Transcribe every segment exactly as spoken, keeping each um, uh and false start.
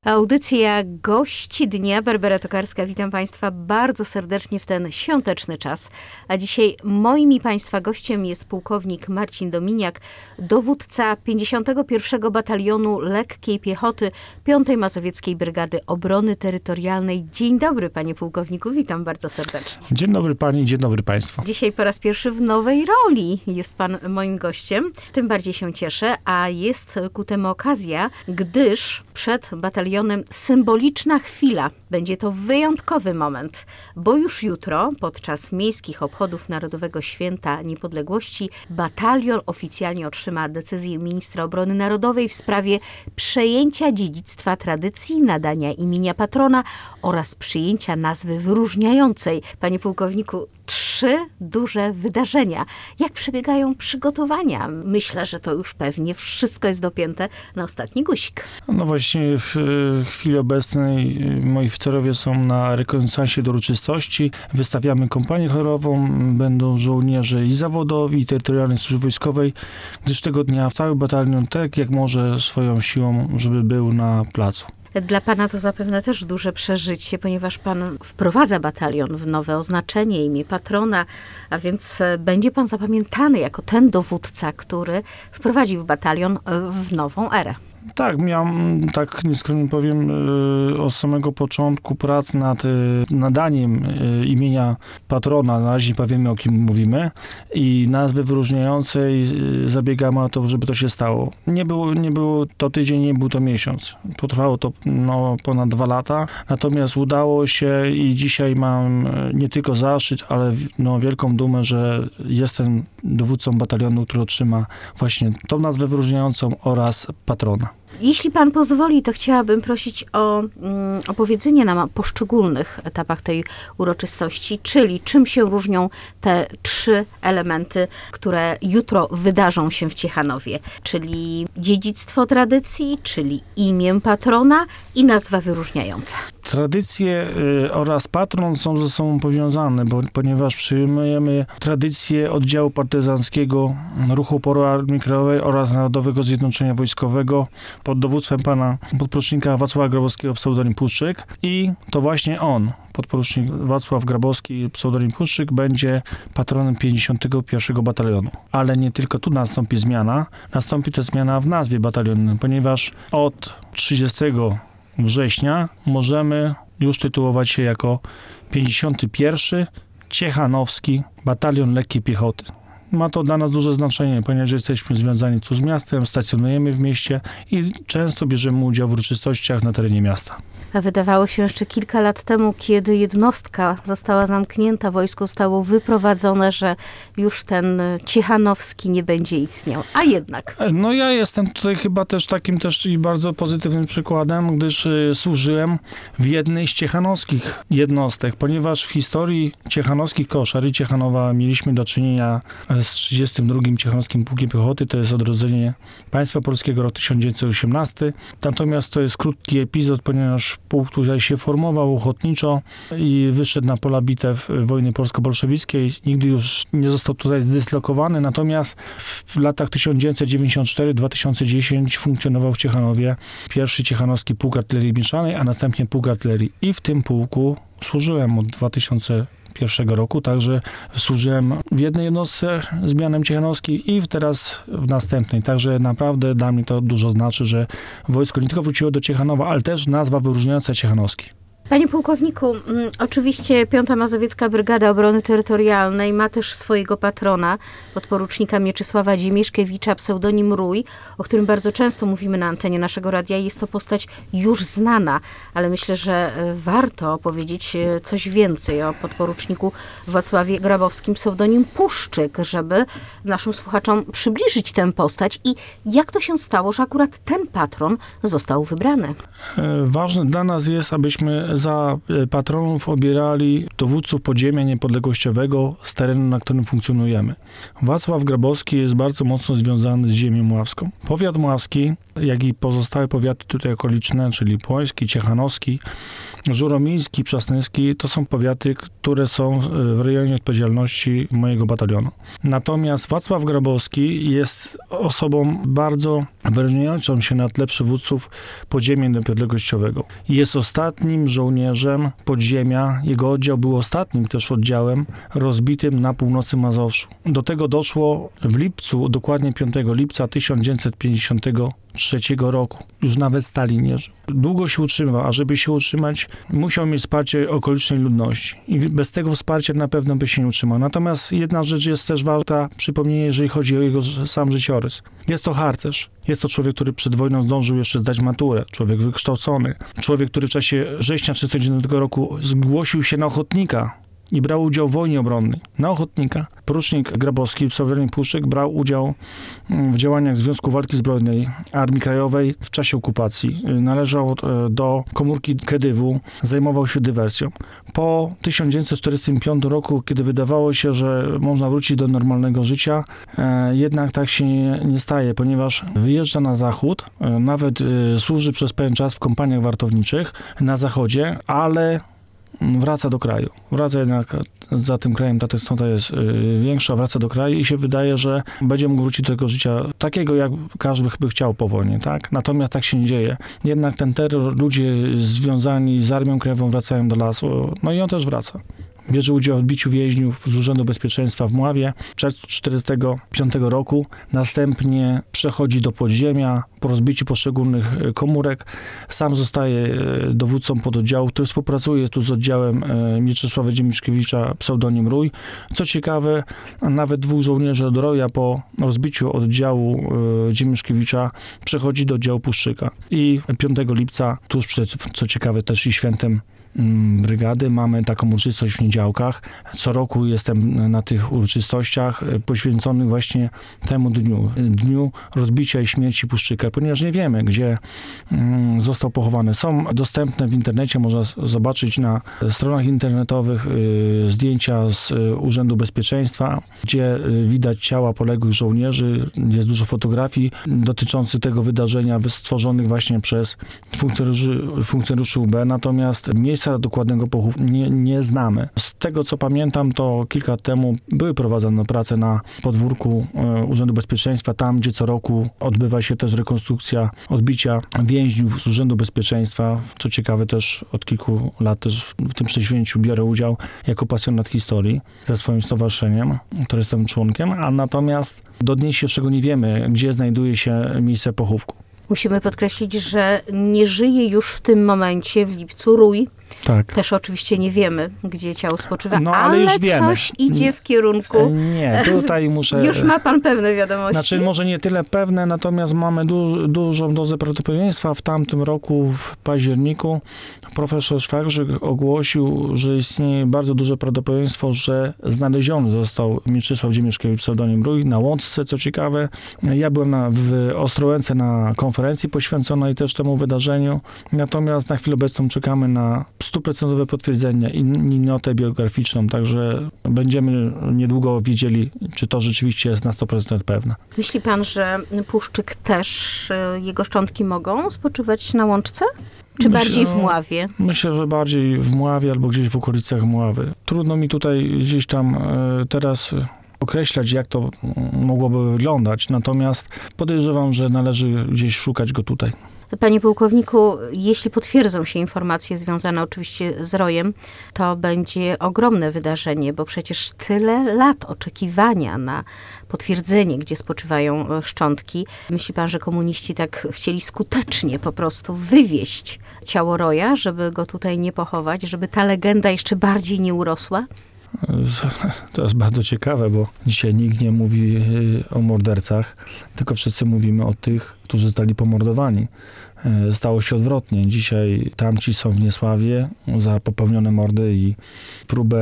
Audycja Gości Dnia. Barbara Tokarska, witam Państwa bardzo serdecznie w ten świąteczny czas. A dzisiaj moim i Państwa gościem jest pułkownik Marcin Dominiak, dowódca pięćdziesiątego pierwszego Batalionu Lekkiej Piechoty piątej Mazowieckiej Brygady Obrony Terytorialnej. Dzień dobry, panie pułkowniku, witam bardzo serdecznie. Dzień dobry pani, dzień dobry państwu. Dzisiaj po raz pierwszy w nowej roli jest pan moim gościem. Tym bardziej się cieszę, a jest ku temu okazja, gdyż przed batalionem symboliczna chwila. Będzie to wyjątkowy moment, bo już jutro, podczas miejskich obchodów Narodowego Święta Niepodległości, batalion oficjalnie otrzyma decyzję ministra obrony narodowej w sprawie przejęcia dziedzictwa tradycji, nadania imienia patrona oraz przyjęcia nazwy wyróżniającej. Panie pułkowniku, trzy duże wydarzenia. Jak przebiegają przygotowania? Myślę, że to już pewnie wszystko jest dopięte na ostatni guzik. No właśnie w chwili obecnej moi oficerowie są na rekonesansie do uroczystości. Wystawiamy kompanię chorową, będą żołnierze i zawodowi, i terytorialnej służby wojskowej, gdyż tego dnia cały batalion, tak jak może swoją siłą, żeby był na placu. Dla pana to zapewne też duże przeżycie, ponieważ pan wprowadza batalion w nowe oznaczenie, imię patrona, a więc będzie pan zapamiętany jako ten dowódca, który wprowadził batalion w nową erę. Tak, miałem, tak nieskromnie powiem, od samego początku prac nad nadaniem imienia patrona, na razie nie powiemy, o kim mówimy, i nazwy wyróżniającej zabiegamy o to, żeby to się stało. Nie było, nie było to tydzień, nie był to miesiąc. Potrwało to no, ponad dwa lata, natomiast udało się i dzisiaj mam nie tylko zaszczyt, ale no, wielką dumę, że jestem dowódcą batalionu, który otrzyma właśnie tą nazwę wyróżniającą oraz patrona. Jeśli pan pozwoli, to chciałabym prosić o mm, opowiedzenie nam o poszczególnych etapach tej uroczystości, czyli czym się różnią te trzy elementy, które jutro wydarzą się w Ciechanowie, czyli dziedzictwo tradycji, czyli imię patrona i nazwa wyróżniająca. Tradycje y, oraz patron są ze sobą powiązane, bo, ponieważ przyjmujemy tradycję oddziału partyzanckiego Ruchu Oporu Armii Krajowej oraz Narodowego Zjednoczenia Wojskowego pod dowództwem pana podporucznika Wacława Grabowskiego, pseudonim Puszczyk, i to właśnie on, podporucznik Wacław Grabowski, pseudonim Puszczyk, będzie patronem pięćdziesiątego pierwszego Batalionu. Ale nie tylko tu nastąpi zmiana, nastąpi też zmiana w nazwie batalionu, ponieważ od trzydziestego września możemy już tytułować się jako pięćdziesiąty pierwszy Ciechanowski Batalion Lekkiej Piechoty. Ma to dla nas duże znaczenie, ponieważ jesteśmy związani tu z miastem, stacjonujemy w mieście i często bierzemy udział w uroczystościach na terenie miasta. A wydawało się jeszcze kilka lat temu, kiedy jednostka została zamknięta, wojsko zostało wyprowadzone, że już ten Ciechanowski nie będzie istniał. A jednak. No ja jestem tutaj chyba też takim też i bardzo pozytywnym przykładem, gdyż y, służyłem w jednej z ciechanowskich jednostek, ponieważ w historii ciechanowskich koszar i Ciechanowa mieliśmy do czynienia z trzydziestym drugim Ciechanowskim Pułkiem Piechoty, to jest odrodzenie państwa polskiego, rok tysiąc dziewięćset osiemnasty. Natomiast to jest krótki epizod, ponieważ pułk tutaj się formował ochotniczo i wyszedł na pola bitew wojny polsko-bolszewickiej. Nigdy już nie został tutaj zdyslokowany, natomiast w latach tysiąc dziewięćset dziewięćdziesiąt cztery do dwa tysiące dziesiątego funkcjonował w Ciechanowie pierwszy Ciechanowski Pułk Artylerii Mieszanej, a następnie Pułk Artylerii. I w tym pułku służyłem od dwa tysiące pierwszego roku, także służyłem w jednej jednostce z mianem Ciechanowski i teraz w następnej. Także naprawdę dla mnie to dużo znaczy, że wojsko nie tylko wróciło do Ciechanowa, ale też nazwa wyróżniająca Ciechanowski. Panie pułkowniku, oczywiście piąta Mazowiecka Brygada Obrony Terytorialnej ma też swojego patrona, podporucznika Mieczysława Dziemiszkiewicza, pseudonim Rój, o którym bardzo często mówimy na antenie naszego radia. Jest to postać już znana, ale myślę, że warto powiedzieć coś więcej o podporuczniku Wacławie Grabowskim, pseudonim Puszczyk, żeby naszym słuchaczom przybliżyć tę postać i jak to się stało, że akurat ten patron został wybrany. Ważne dla nas jest, abyśmy za patronów obierali dowódców podziemia niepodległościowego z terenu, na którym funkcjonujemy. Wacław Grabowski jest bardzo mocno związany z ziemią mławską. Powiat mławski, jak i pozostałe powiaty tutaj okoliczne, czyli Płoński, Ciechanowski, Żuromiński, Przasnyski, to są powiaty, które są w rejonie odpowiedzialności mojego batalionu. Natomiast Wacław Grabowski jest osobą bardzo wyróżniającą się na tle przywódców podziemia niepodległościowego. Jest ostatnim żołnierzem podziemia, jego oddział był ostatnim też oddziałem rozbitym na północy Mazowszu. Do tego doszło w lipcu, dokładnie piątego lipca tysiąc dziewięćset pięćdziesiątego trzeciego roku. Już nawet Stalin nie żył. Długo się utrzymał, a żeby się utrzymać, musiał mieć wsparcie okolicznej ludności. I bez tego wsparcia na pewno by się nie utrzymał. Natomiast jedna rzecz jest też warta przypomnienia, jeżeli chodzi o jego sam życiorys. Jest to harcerz. Jest to człowiek, który przed wojną zdążył jeszcze zdać maturę. Człowiek wykształcony. Człowiek, który w czasie września tysiąc dziewięćset trzydziestego dziewiątego roku zgłosił się na ochotnika i brał udział w wojnie obronnej. Na ochotnika. Porucznik Grabowski, pseudonim Puszczyk, brał udział w działaniach Związku Walki Zbrojnej Armii Krajowej w czasie okupacji. Należał do komórki Kedywu, zajmował się dywersją. Po tysiąc dziewięćset czterdziestym piątym roku, kiedy wydawało się, że można wrócić do normalnego życia, jednak tak się nie, nie staje, ponieważ wyjeżdża na zachód, nawet służy przez pewien czas w kompaniach wartowniczych na zachodzie, ale wraca do kraju. Wraca jednak za tym krajem, ta tęsknota jest y, większa, wraca do kraju i się wydaje, że będzie mógł wrócić do tego życia takiego, jak każdy by chciał po wojnie, tak? Natomiast tak się nie dzieje. Jednak ten terror, ludzie związani z Armią Krajową wracają do lasu, no i on też wraca. Bierze udział w odbiciu więźniów z Urzędu Bezpieczeństwa w Mławie w czerwcu tysiąc dziewięćset czterdziestego piątego roku. Następnie przechodzi do podziemia po rozbiciu poszczególnych komórek. Sam zostaje dowódcą pododdziału, który współpracuje tu z oddziałem Mieczysława Dziemiszkiewicza, pseudonim Rój. Co ciekawe, nawet dwóch żołnierzy od Roja po rozbiciu oddziału Dziemiszkiewicza przechodzi do oddziału Puszczyka. I piątego lipca, tuż przed, co ciekawe, też i świętem brygady, mamy taką uroczystość w Niedziałkach. Co roku jestem na tych uroczystościach poświęconych właśnie temu dniu. Dniu rozbicia i śmierci Puszczyka, ponieważ nie wiemy, gdzie został pochowany. Są dostępne w internecie, można zobaczyć na stronach internetowych zdjęcia z Urzędu Bezpieczeństwa, gdzie widać ciała poległych żołnierzy. Jest dużo fotografii dotyczących tego wydarzenia, stworzonych właśnie przez funkcjonariuszy, funkcjonariuszy U B. Natomiast miejsce dokładnego pochówku nie, nie znamy. Z tego, co pamiętam, to kilka lat temu były prowadzone prace na podwórku e, Urzędu Bezpieczeństwa, tam, gdzie co roku odbywa się też rekonstrukcja odbicia więźniów z Urzędu Bezpieczeństwa. Co ciekawe, też od kilku lat też w tym przedsięwzięciu biorę udział jako pasjonat historii ze swoim stowarzyszeniem, które jestem członkiem, a natomiast do dnia dzisiejszego nie wiemy, gdzie znajduje się miejsce pochówku. Musimy podkreślić, że nie żyje już w tym momencie, w lipcu, Rój. Tak. Też oczywiście nie wiemy, gdzie ciało spoczywa, no, ale, ale już wiemy. coś idzie w kierunku... Nie, tutaj muszę... Już ma pan pewne wiadomości. Znaczy, może nie tyle pewne, natomiast mamy du- dużą dozę prawdopodobieństwa. W tamtym roku, w październiku, profesor Szwagrzyk ogłosił, że istnieje bardzo duże prawdopodobieństwo, że znaleziony został Mieczysław Dziemiszkiewicz, pseudonim Rój, na Łączce, co ciekawe. Ja byłem na, w Ostrołęce na konferencji poświęconej też temu wydarzeniu, natomiast na chwilę obecną czekamy na stuprocentowe potwierdzenie i notę biograficzną, także będziemy niedługo wiedzieli, czy to rzeczywiście jest na sto procent pewne. Myśli pan, że Puszczyk też, jego szczątki mogą spoczywać na Łączce? Czy Myślę, bardziej w Mławie? Myślę, że bardziej w Mławie albo gdzieś w okolicach Mławy. Trudno mi tutaj gdzieś tam teraz określać, jak to mogłoby wyglądać, natomiast podejrzewam, że należy gdzieś szukać go tutaj. Panie pułkowniku, jeśli potwierdzą się informacje związane oczywiście z Rojem, to będzie ogromne wydarzenie, bo przecież tyle lat oczekiwania na potwierdzenie, gdzie spoczywają szczątki. Myśli pan, że komuniści tak chcieli skutecznie po prostu wywieźć ciało Roja, żeby go tutaj nie pochować, żeby ta legenda jeszcze bardziej nie urosła? To jest bardzo ciekawe, bo dzisiaj nikt nie mówi o mordercach, tylko wszyscy mówimy o tych, którzy zostali pomordowani. Stało się odwrotnie. Dzisiaj tamci są w niesławie za popełnione mordy i próbę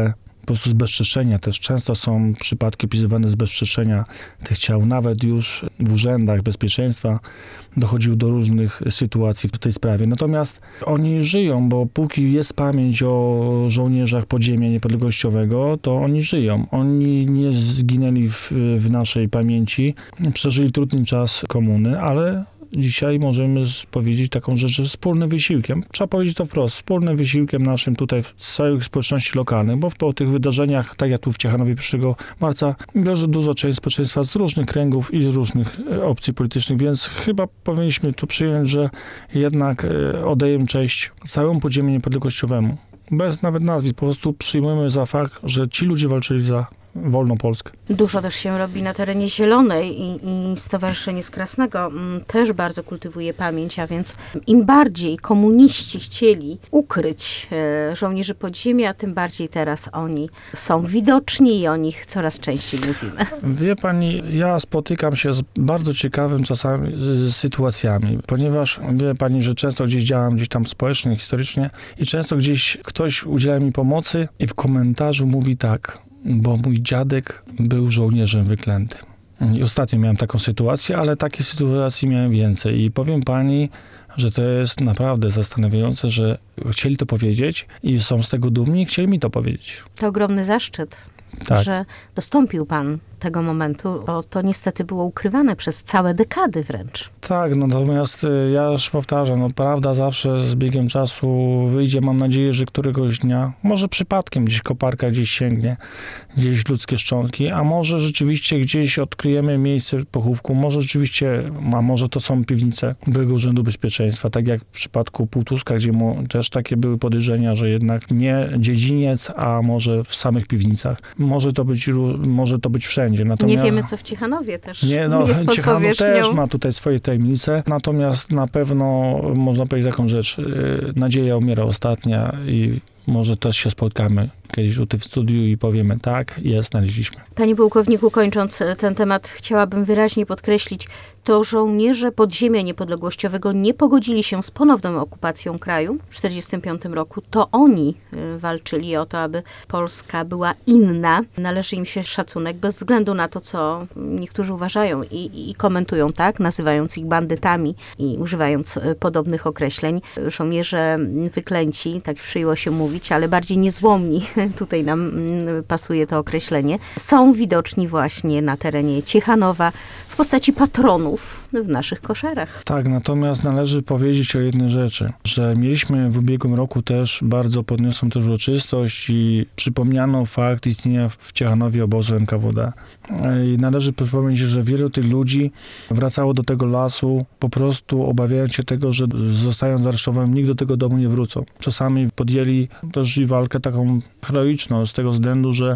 po prostu z bezczeszczenia. Też często są przypadki opisywane z bezczeszczenia tych ciał. Nawet już w urzędach bezpieczeństwa dochodziło do różnych sytuacji w tej sprawie. Natomiast oni żyją, bo póki jest pamięć o żołnierzach podziemia niepodległościowego, to oni żyją. Oni nie zginęli w, w naszej pamięci, przeżyli trudny czas komuny, ale dzisiaj możemy powiedzieć taką rzecz, że wspólnym wysiłkiem, trzeba powiedzieć to wprost, wspólnym wysiłkiem naszym tutaj w całych społeczności lokalnych, bo po tych wydarzeniach, tak jak tu w Ciechanowie pierwszego marca, bierze duża część społeczeństwa z różnych kręgów i z różnych opcji politycznych, więc chyba powinniśmy tu przyjąć, że jednak oddajemy cześć całemu podziemiu niepodległościowemu. Bez nawet nazwisk, po prostu przyjmujemy za fakt, że ci ludzie walczyli za wolną Polskę. Dużo też się robi na terenie Zielonej i, i Stowarzyszenie z Krasnego m, też bardzo kultywuje pamięć, a więc im bardziej komuniści chcieli ukryć e, żołnierzy podziemia, tym bardziej teraz oni są widoczni i o nich coraz częściej mówimy. Wie pani, ja spotykam się z bardzo ciekawym czasami y, sytuacjami, ponieważ wie pani, że często gdzieś działam gdzieś tam społecznie, historycznie i często gdzieś ktoś udziela mi pomocy i w komentarzu mówi tak: bo mój dziadek był żołnierzem wyklętym. I ostatnio miałem taką sytuację, ale takich sytuacji miałem więcej. I powiem pani, że to jest naprawdę zastanawiające, że chcieli to powiedzieć i są z tego dumni i chcieli mi to powiedzieć. To ogromny zaszczyt, Tak. że dostąpił pan tego momentu, bo to niestety było ukrywane przez całe dekady wręcz. Tak, natomiast y, ja już powtarzam, no prawda zawsze z biegiem czasu wyjdzie. Mam nadzieję, że któregoś dnia, może przypadkiem gdzieś koparka gdzieś sięgnie, gdzieś ludzkie szczątki, a może rzeczywiście gdzieś odkryjemy miejsce pochówku, może rzeczywiście, a może to są piwnice byłego Urzędu Bezpieczeństwa, tak jak w przypadku Półtuska, gdzie mu też takie były podejrzenia, że jednak nie dziedziniec, a może w samych piwnicach. Może to być, może to być wszędzie. Natomiast Nie wiemy, co w Ciechanowie też nie, no, jest pod Ciechanów powierzchnią. też ma tutaj swoje tajemnice, natomiast na pewno można powiedzieć taką rzecz, yy, nadzieja umiera ostatnia i może też się spotkamy kiedyś tutaj w studiu i powiemy tak, jest, znaleźliśmy. Panie pułkowniku, kończąc ten temat, chciałabym wyraźnie podkreślić, to żołnierze podziemia niepodległościowego nie pogodzili się z ponowną okupacją kraju w tysiąc dziewięćset czterdziestym piątym roku. To oni y, walczyli o to, aby Polska była inna. Należy im się szacunek bez względu na to, co niektórzy uważają i, i komentują, tak, nazywając ich bandytami i używając y, podobnych określeń. Żołnierze wyklęci, tak przyjęło się mówić, ale bardziej niezłomni, tutaj nam y, pasuje to określenie, są widoczni właśnie na terenie Ciechanowa w postaci patronów w naszych koszarach. Tak, natomiast należy powiedzieć o jednej rzeczy, że mieliśmy w ubiegłym roku też bardzo podniosłą też uroczystość i przypomniano fakt istnienia w Ciechanowie obozu N K W D. I należy przypomnieć, że wielu tych ludzi wracało do tego lasu po prostu obawiając się tego, że zostają zaresztowani, nikt do tego domu nie wrócą. Czasami podjęli też i walkę taką heroiczną z tego względu, że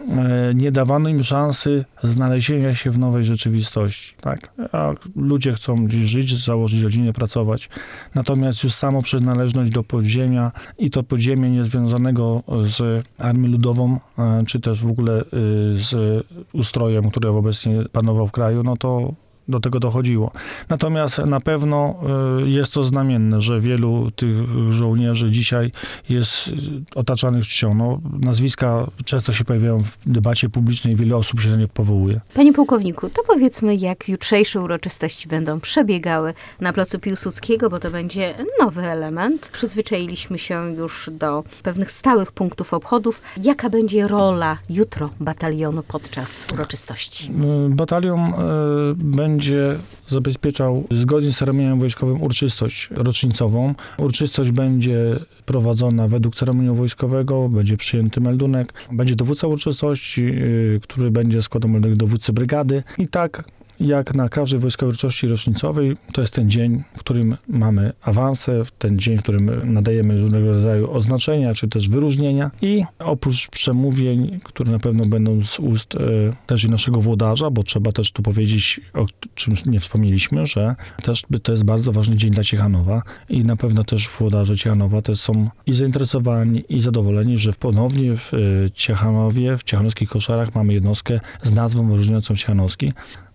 nie dawano im szansy znalezienia się w nowej rzeczywistości. Tak? A ludzie chcą gdzieś żyć, założyć rodzinę, pracować. Natomiast już samo przynależność do podziemia i to podziemie niezwiązanego z Armią Ludową, czy też w ogóle z ustrojem, który obecnie panował w kraju, no to do tego dochodziło. Natomiast na pewno y, jest to znamienne, że wielu tych żołnierzy dzisiaj jest otaczanych czcią. No, nazwiska często się pojawiają w debacie publicznej, wiele osób się na nie powołuje. Panie pułkowniku, to powiedzmy, jak jutrzejsze uroczystości będą przebiegały na placu Piłsudskiego, bo to będzie nowy element. Przyzwyczailiśmy się już do pewnych stałych punktów obchodów. Jaka będzie rola jutro batalionu podczas uroczystości? Y, batalion y, będzie będzie zabezpieczał zgodnie z ceremonią wojskową uroczystość rocznicową. Uroczystość będzie prowadzona według ceremoniału wojskowego, będzie przyjęty meldunek, będzie dowódca uroczystości, yy, który będzie składał meldunek dowódcy brygady i tak jak na każdej wojskowej uroczystości rocznicowej, to jest ten dzień, w którym mamy awanse, ten dzień, w którym nadajemy różnego rodzaju oznaczenia, czy też wyróżnienia i oprócz przemówień, które na pewno będą z ust e, też i naszego włodarza, bo trzeba też tu powiedzieć, o czym nie wspomnieliśmy, że też to jest bardzo ważny dzień dla Ciechanowa i na pewno też włodarze Ciechanowa też są i zainteresowani, i zadowoleni, że ponownie w Ciechanowie, w ciechanowskich koszarach mamy jednostkę z nazwą wyróżniającą Ciechanowski.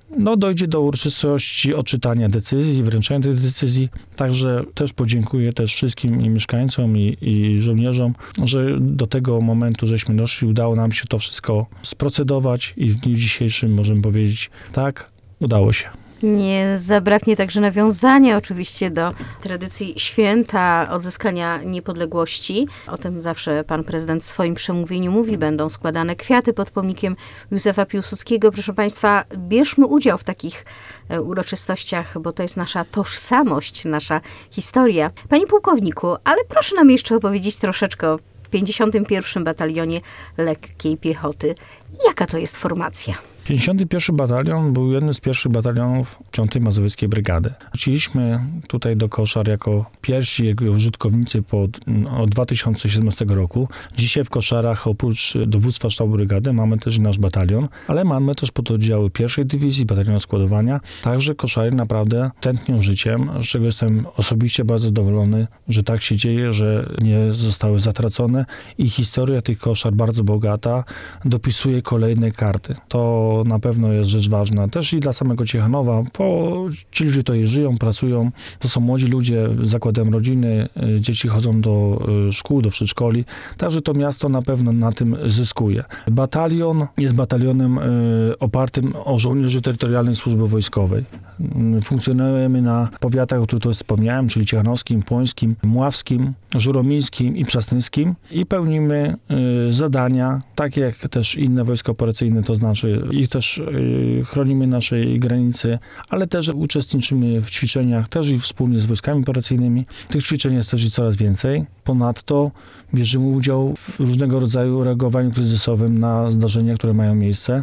no, dojdzie do uroczystości odczytania decyzji, wręczenia tej decyzji. Także też podziękuję też wszystkim i mieszkańcom, i, i żołnierzom, że do tego momentu żeśmy doszli, udało nam się to wszystko sprocedować i w dniu dzisiejszym możemy powiedzieć, tak, udało się. Nie zabraknie także nawiązania oczywiście do tradycji święta odzyskania niepodległości. O tym zawsze pan prezydent w swoim przemówieniu mówi. Będą składane kwiaty pod pomnikiem Józefa Piłsudskiego. Proszę państwa, bierzmy udział w takich uroczystościach, bo to jest nasza tożsamość, nasza historia. Panie pułkowniku, ale proszę nam jeszcze opowiedzieć troszeczkę o pięćdziesiątym pierwszym Batalionie Lekkiej Piechoty. Jaka to jest formacja? pięćdziesiąty pierwszy Batalion był jednym z pierwszych batalionów piątej Mazowieckiej Brygady. Wróciliśmy tutaj do Koszar jako pierwsi jego użytkownicy pod, od dwa tysiące siedemnastego roku. Dzisiaj w Koszarach oprócz dowództwa sztabu brygady mamy też nasz batalion, ale mamy też pododdziały pierwszej dywizji, batalionu składowania. Także Koszary naprawdę tętnią życiem, z czego jestem osobiście bardzo zadowolony, że tak się dzieje, że nie zostały zatracone i historia tych Koszar bardzo bogata, dopisuje kolejne karty. To na pewno jest rzecz ważna. Też i dla samego Ciechanowa, bo ci ludzie tutaj żyją, pracują, to są młodzi ludzie, zakładają rodziny, dzieci chodzą do szkół, do przedszkoli, także to miasto na pewno na tym zyskuje. Batalion jest batalionem y, opartym o żołnierzy terytorialnej służby wojskowej. Funkcjonujemy na powiatach, o których tu wspomniałem, czyli ciechanowskim, płońskim, mławskim, żuromińskim i przasnyckim i pełnimy y, zadania, takie jak też inne wojska operacyjne, to znaczy ich też y, chronimy naszej granicy, ale też uczestniczymy w ćwiczeniach, też i wspólnie z wojskami operacyjnymi. Tych ćwiczeń jest też i coraz więcej. Ponadto bierzemy udział w różnego rodzaju reagowaniu kryzysowym na zdarzenia, które mają miejsce.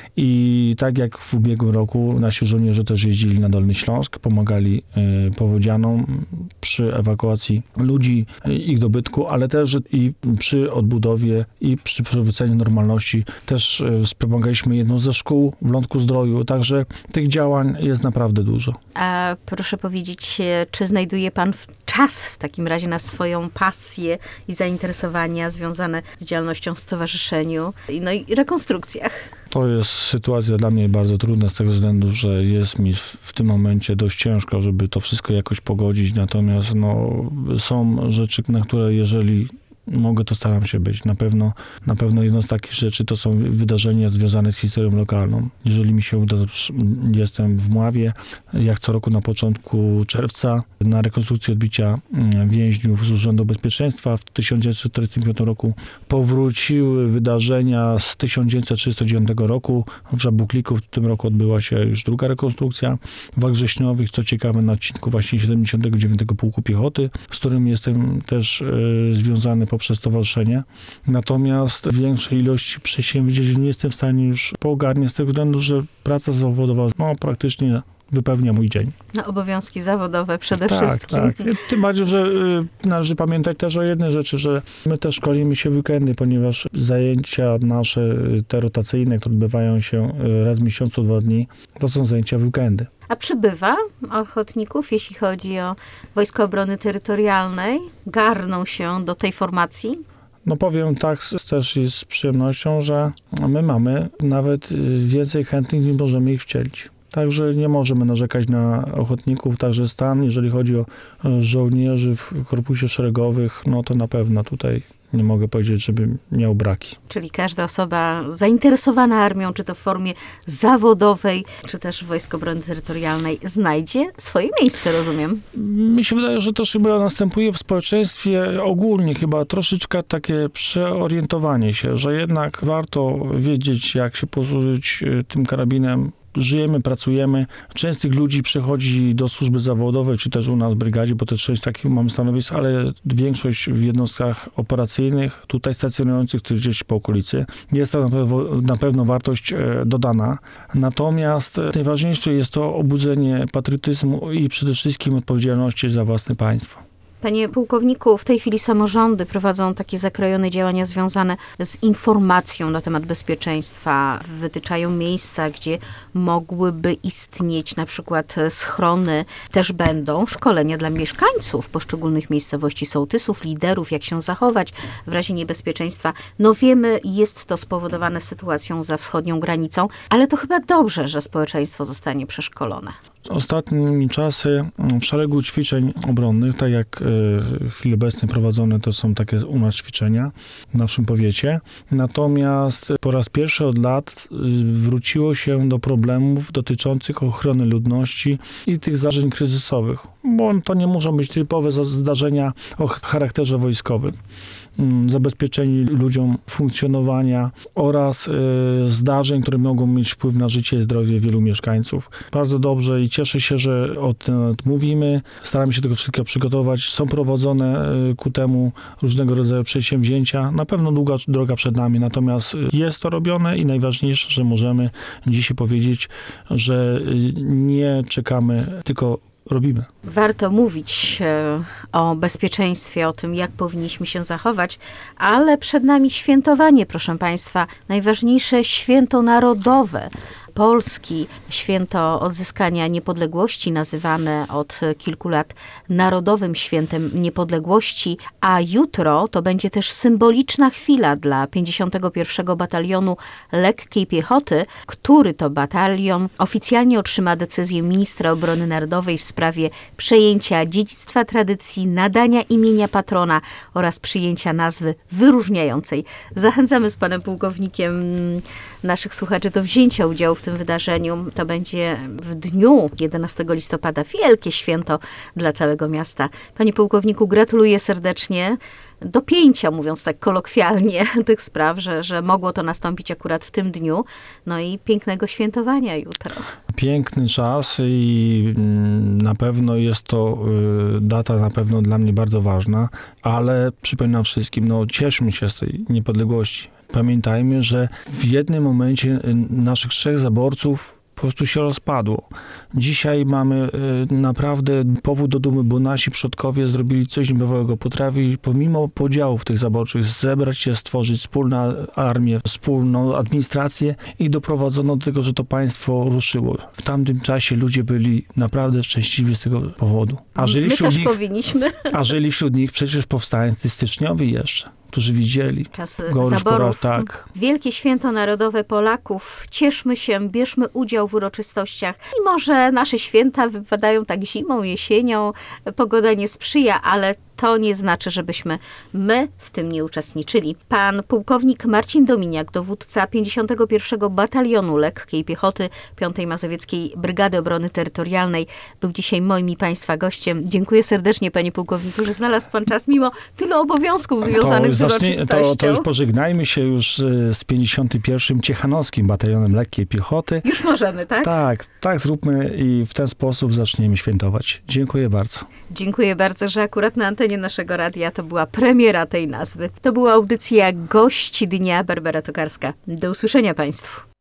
I tak jak w ubiegłym roku nasi żołnierze też jeździli na Dolny Śląsk, pomagali y, powodzianom przy ewakuacji ludzi, y, ich dobytku, ale też i przy odbudowie i przy przywróceniu normalności. Też y, wspomagaliśmy jedną ze szkół w Lądku Zdroju, także tych działań jest naprawdę dużo. A proszę powiedzieć, czy znajduje pan czas w takim razie na swoją pasję i zainteresowania związane z działalnością w stowarzyszeniu, no i rekonstrukcjach? To jest sytuacja dla mnie bardzo trudna z tego względu, że jest mi w, w tym momencie dość ciężko, żeby to wszystko jakoś pogodzić, natomiast no, są rzeczy, na które jeżeli mogę, to staram się być. Na pewno, na pewno jedno z takich rzeczy to są wydarzenia związane z historią lokalną. Jeżeli mi się uda, to jestem w Mławie, jak co roku na początku czerwca, na rekonstrukcję odbicia więźniów z Urzędu Bezpieczeństwa. W tysiąc dziewięćset czterdziestym piątym roku powróciły wydarzenia z tysiąc dziewięćset trzydziestego dziewiątego roku. W Żabukliku w tym roku odbyła się już druga rekonstrukcja. W Wach Wrześniowych, co ciekawe, na odcinku właśnie siedemdziesiątego dziewiątego Pułku Piechoty, z którym jestem też e, związany poprzez stowarzyszenie. Natomiast większej ilości przedsięwzięć nie jestem w stanie już poogarniać z tego względu, że praca zawodowa no, praktycznie wypełnia mój dzień. No, obowiązki zawodowe przede tak, wszystkim. Tak, tym bardziej, że y, należy pamiętać też o jednej rzeczy, że my też szkolimy się w weekendy, ponieważ zajęcia nasze te rotacyjne, które odbywają się raz w miesiącu, dwa dni, to są zajęcia w weekendy. A przybywa ochotników, jeśli chodzi o Wojska Obrony Terytorialnej? Garną się do tej formacji? No powiem tak też i z przyjemnością, że my mamy nawet więcej chętnych, niż możemy ich wcielić. Także nie możemy narzekać na ochotników, także stan, jeżeli chodzi o żołnierzy w korpusie szeregowych, no to na pewno tutaj nie mogę powiedzieć, żeby miał braki. Czyli każda osoba zainteresowana armią, czy to w formie zawodowej, czy też Wojsk Obrony Terytorialnej, znajdzie swoje miejsce, rozumiem. Mi się wydaje, że to chyba następuje w społeczeństwie ogólnie, chyba troszeczkę takie przeorientowanie się, że jednak warto wiedzieć, jak się posłużyć tym karabinem. Żyjemy, pracujemy. Część tych ludzi przechodzi do służby zawodowej, czy też u nas w brygadzie, bo też część takich mamy stanowisk, ale większość w jednostkach operacyjnych, tutaj stacjonujących, czy gdzieś po okolicy. Jest to na pewno, na pewno wartość dodana. Natomiast najważniejsze jest to obudzenie patriotyzmu i przede wszystkim odpowiedzialności za własne państwo. Panie pułkowniku, w tej chwili samorządy prowadzą takie zakrojone działania związane z informacją na temat bezpieczeństwa. Wytyczają miejsca, gdzie mogłyby istnieć na przykład schrony. Też będą szkolenia dla mieszkańców poszczególnych miejscowości, sołtysów, liderów, jak się zachować w razie niebezpieczeństwa. No wiemy, jest to spowodowane sytuacją za wschodnią granicą, ale to chyba dobrze, że społeczeństwo zostanie przeszkolone. Ostatnimi czasy w szeregu ćwiczeń obronnych, tak jak w chwili obecnej prowadzone to są takie u nas ćwiczenia w naszym powiecie. Natomiast po raz pierwszy od lat wróciło się do problemów dotyczących ochrony ludności i tych zdarzeń kryzysowych, bo to nie muszą być typowe zdarzenia o charakterze wojskowym. Zabezpieczenie ludziom funkcjonowania oraz y, zdarzeń, które mogą mieć wpływ na życie i zdrowie wielu mieszkańców. Bardzo dobrze i cieszę się, że o tym mówimy. Staramy się tego wszystkiego przygotować. Są prowadzone y, ku temu różnego rodzaju przedsięwzięcia. Na pewno długa droga przed nami, natomiast jest to robione i najważniejsze, że możemy dzisiaj powiedzieć, że y, nie czekamy, tylko robimy. Warto mówić e, o bezpieczeństwie, o tym, jak powinniśmy się zachować, ale przed nami świętowanie, proszę Państwa, najważniejsze święto narodowe Polski, święto odzyskania niepodległości, nazywane od kilku lat Narodowym Świętem Niepodległości, a jutro to będzie też symboliczna chwila dla pięćdziesiątego pierwszego Batalionu Lekkiej Piechoty, który to batalion oficjalnie otrzyma decyzję ministra obrony narodowej w sprawie przejęcia dziedzictwa tradycji, nadania imienia patrona oraz przyjęcia nazwy wyróżniającej. Zachęcamy z panem pułkownikiem naszych słuchaczy do wzięcia udziału w tym wydarzeniu. To będzie w dniu jedenastego listopada wielkie święto dla całego miasta. Panie pułkowniku, gratuluję serdecznie dopięcia, mówiąc tak kolokwialnie, tych spraw, że, że mogło to nastąpić akurat w tym dniu. No i pięknego świętowania jutro. Piękny czas i na pewno jest to data na pewno dla mnie bardzo ważna, ale przypominam wszystkim, no cieszmy się z tej niepodległości. Pamiętajmy, że w jednym momencie naszych trzech zaborców po prostu się rozpadło. Dzisiaj mamy y, naprawdę powód do dumy, bo nasi przodkowie zrobili coś niebywałego. Potrafili pomimo podziałów tych zaborczych zebrać się, stworzyć wspólną armię, wspólną administrację i doprowadzono do tego, że to państwo ruszyło. W tamtym czasie ludzie byli naprawdę szczęśliwi z tego powodu. A żyli My wśród też nich, powinniśmy. A żyli wśród nich przecież powstańcy styczniowi jeszcze, którzy widzieli. Czas Gorusz zaborów. Pora, tak. Wielkie święto narodowe Polaków. Cieszmy się, bierzmy udział w uroczystościach. Mimo że nasze święta wypadają tak zimą, jesienią, pogoda nie sprzyja, ale to nie znaczy, żebyśmy my w tym nie uczestniczyli. Pan pułkownik Marcin Dominiak, dowódca pięćdziesiątego pierwszego Batalionu Lekkiej Piechoty piątej Mazowieckiej Brygady Obrony Terytorialnej, był dzisiaj moim i Państwa gościem. Dziękuję serdecznie, panie pułkowniku, że znalazł pan czas mimo tylu obowiązków związanych to z zacznie, uroczystością. To, to już pożegnajmy się już z pięćdziesiątym pierwszym Ciechanowskim Batalionem Lekkiej Piechoty. Już możemy, tak? Tak, tak zróbmy i w ten sposób zaczniemy świętować. Dziękuję bardzo. Dziękuję bardzo, że akurat na antenie naszego radia to była premiera tej nazwy. To była audycja Gość Dnia, Barbara Tokarska. Do usłyszenia Państwu.